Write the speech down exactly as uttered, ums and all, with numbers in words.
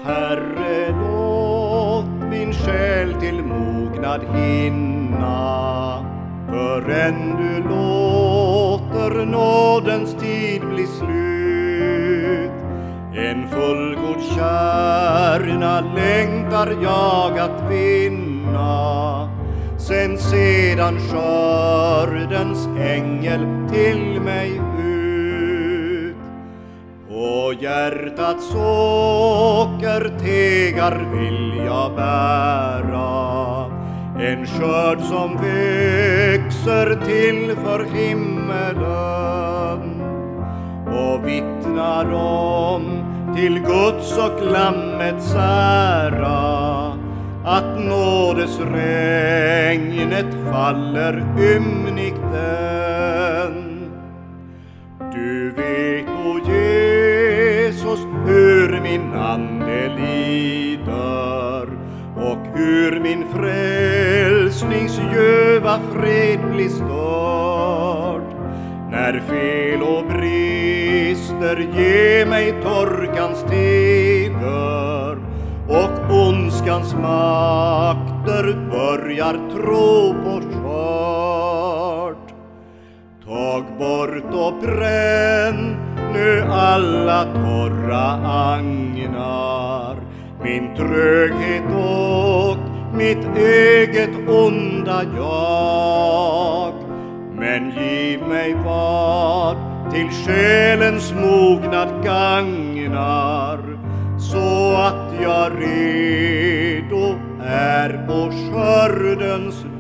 Herre, låt min själ till mognad hinna, förrän du låter nådens tid bli slut. En fullgod kärna längtar jag att vinna, sen sedan skördens ängel till mig ut. På hjärtats åkertegar vill jag bära en skörd som växer till för himmelen och vittnar om till Guds och Lammets ära att nådesregnet faller ymnigt än. Du vet, o Jesus, hur min ande lider och hur min frälsnings ljöva fred blir störd, när fel och brister ger mig torkans tider och ondskans makter börjar tro på skörd. Tag bort och bränn nu alla torra agnar, min tröghet och mitt eget onda jag. Men giv mig vad till själens mognad gagnar, så att jag redo är på skördens